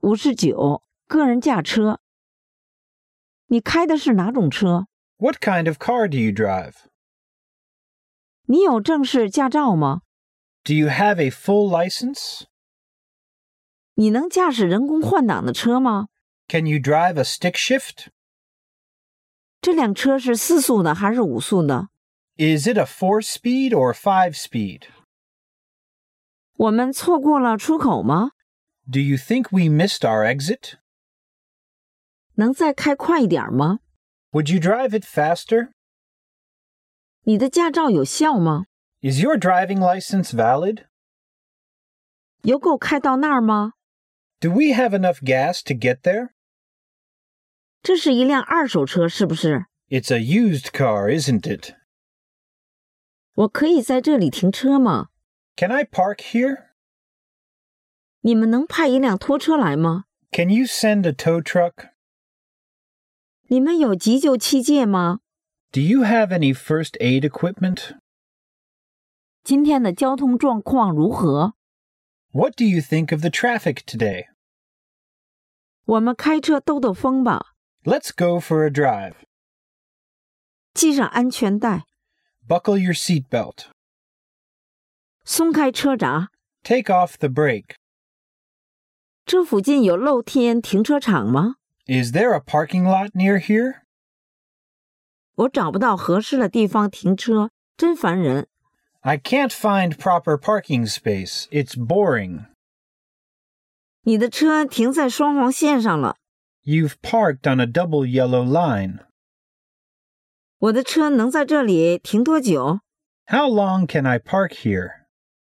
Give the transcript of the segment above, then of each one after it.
59个人驾车。你开的是哪种车？ What kind of car do you drive? 你有正式驾照吗？ Do you have a full license? 你能驾驶人工换挡的车吗？ Can you drive a stick shift? 这辆车是4速的还是5速的？ Is it a 4-speed or 5-speed? 我们错过了出口吗？ Do you think we missed our exit? 能再开快一点吗？ Would you drive it faster? 你的驾照有效吗？ Is your driving license valid? 有够开到那儿吗？ Do we have enough gas to get there? 这是一辆二手车，是不是？ It's a used car, isn't it? 我可以在这里停车吗？ Can I park here? 你们能派一辆拖车来吗？ Can you send a tow truck? 你们有急救器械吗？ Do you have any first aid equipment? 今天的交通状况如何？ What do you think of the traffic today? 我们开车兜兜风吧。 Let's go for a drive. 系上安全带， Buckle your seatbelt. 松开车闸。 Take off the brake. 这附近有露天停车场吗？ Is there a parking lot near here? 我找不到合适的地方停车，真烦人。 I can't find proper parking space. It's boring. 你的车停在双黄线上了。 You've parked on a double yellow line. 我的车能在这里停多久？ How long can I park here?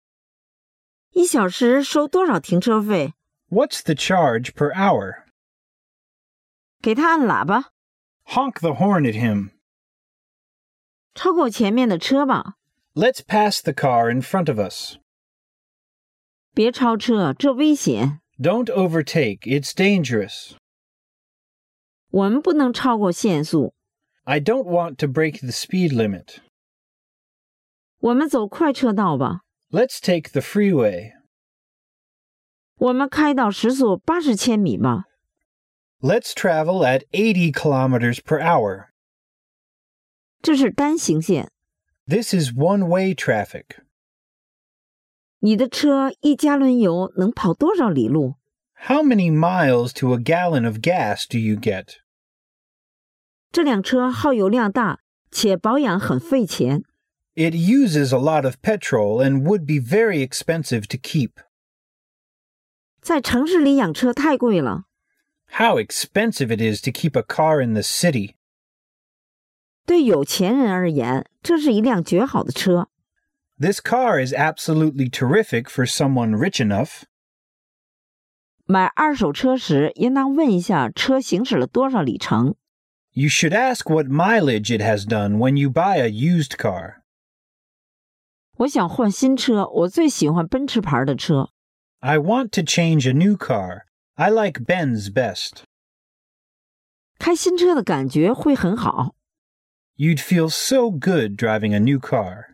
1小时收多少停车费？ What's the charge per hour? 给他按喇叭， Honk the horn at him. 超过前面的车吧。 Let's pass the car in front of us. 别超车，这危险。 Don't overtake. It's dangerous. 我们不能超过限速。 I don't want to break the speed limit. 我们走快车道吧。 Let's take the freeway. 我们开到时速80千米吧。 Let's travel at 80 kilometers per hour. 这是单行线。 This is one-way traffic. 你的车1加仑油能跑多少里路？ How many miles to a gallon of gas do you get? 这辆车耗油量大，且保养很费钱。 It uses a lot of petrol and would be very expensive to keep. 在城市里养车太贵了。 How expensive it is to keep a car in the city. 对有钱人而言，这是一辆绝好的车。 This car is absolutely terrific for someone rich enough. 买二手车时，应当问一下车行驶了多少里程。 You should ask what mileage it has done when you buy a used car. 我想换新车，我最喜欢奔驰牌的车。 I want to change a new car. I like Benz best. 开新车的感觉会很好。 You'd feel so good driving a new car.